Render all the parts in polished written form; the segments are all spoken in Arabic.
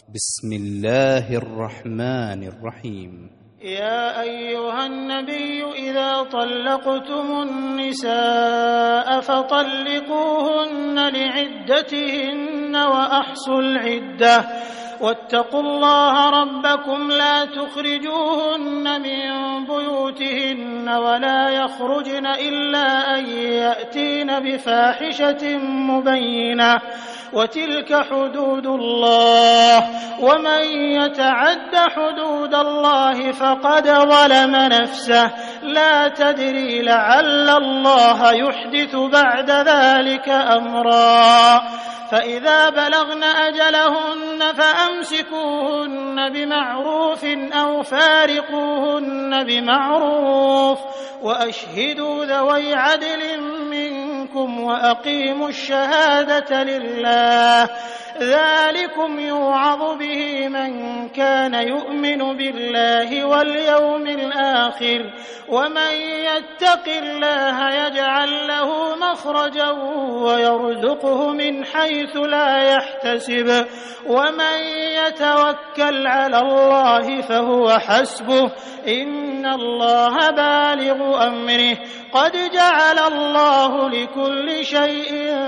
بسم الله الرحمن الرحيم. يا أيها النبي إذا طلقتم النساء فطلقوهن لعدتهن وأحصوا العدة واتقوا الله ربكم لا تخرجوهن من بيوتهن ولا يخرجن إلا أن يأتين بفاحشة مبينة وتلك حدود الله ومن يتعد حدود الله فقد ظلم نفسه لا تدري لعل الله يحدث بعد ذلك أمرا فإذا بلغن أجلهن فأمسكوهن بمعروف أو فارقوهن بمعروف وأشهدوا ذوي عدل منكم وأقيموا الشهادة لله ذلكم يوعظ به من كان يؤمن بالله واليوم الآخر ومن يتق الله يجعل له مخرجا ويرزقه من حيث لا يحتسب ومن يتوكل على الله فهو حسبه إن الله بالغ أمره قد جعل الله لكل شيء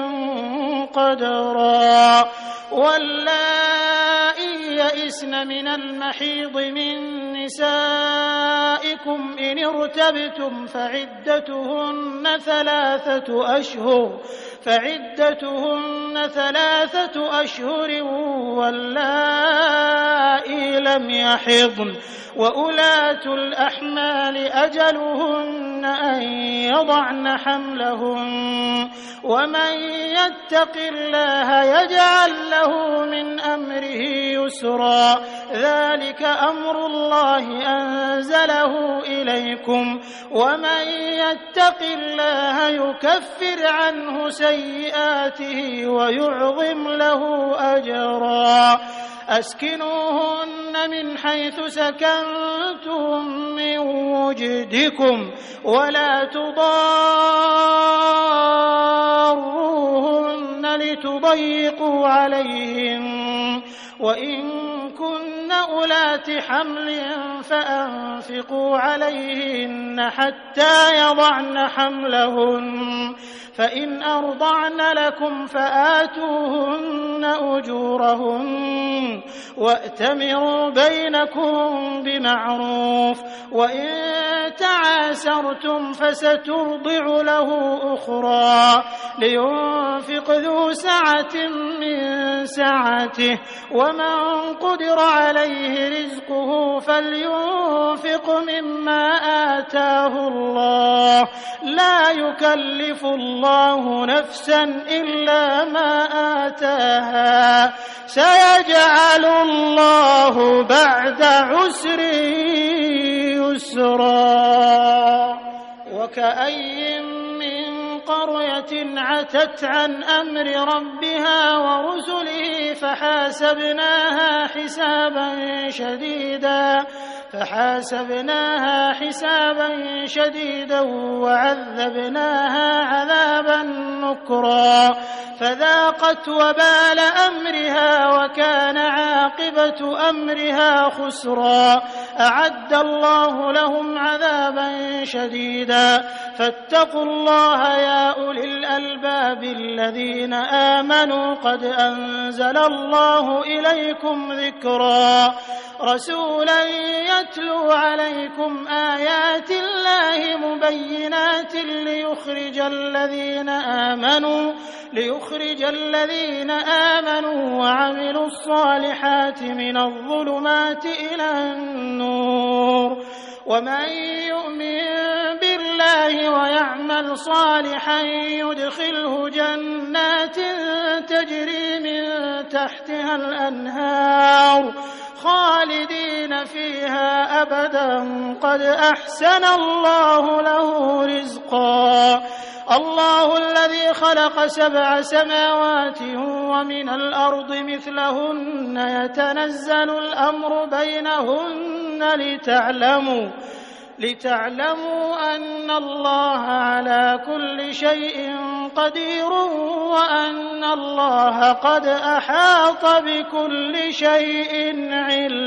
قدرا واللائي يئسن من المحيض من نسائكم إن ارتبتم فعدتهن ثلاثة أشهر واللائي لم يحضن وأولاة الأحمال أجلهن أن يضعن حملهن ومن يتق الله يجعل له من أمره يسرا ذلك أمر الله أنزله إليكم ومن يتق الله يكفر عنه سيئاته ويعظم له أجرا أسكنوهن من حيث سكنتم من وجدكم ولا تضاروهن لتضيقوا عليهم وإن كن أولات حمل فأنفقوا عليهن حتى يضعن حملهن فإن أرضعن لكم فآتوهن أجورهن وأتمروا بينكم بمعروف وإن تعاسرتم فسترضع له أخرى لينفق ذو سعة من سعته ومن قدر عليه رزقه فلينفق مما آتاه الله لا يكلف الله نفسا إلا ما آتاها سيجعل الله بعد عسر يسرا وكأي من قرية عتت عن أمر ربها ورسله فحاسبناها حسابا شديدا وعذبناها عذابا نكرا فذاقت وبال أمرها وكان عاقبة أمرها خسرا أعد الله لهم عذابا شديدا فاتقوا الله يا أولي الألباب الذين آمنوا قد أنزل الله إليكم ذكرا رسولا يتلو عليكم آيات الله مبينات ليخرج الذين آمنوا وعملوا الصالحات من الظلمات إلى النور ومن يؤمن بالله ويعمل صالحا يدخله جنات تجري من تحتها الأنهار خالدين فيها أبدا قد أحسن الله له رزقا الله الذي خلق 7 سماوات ومن الأرض مثلهن يتنزل الأمر بينهن لتعلموا أن الله على كل شيء قدير وأن الله قد أحاط بكل شيء علما.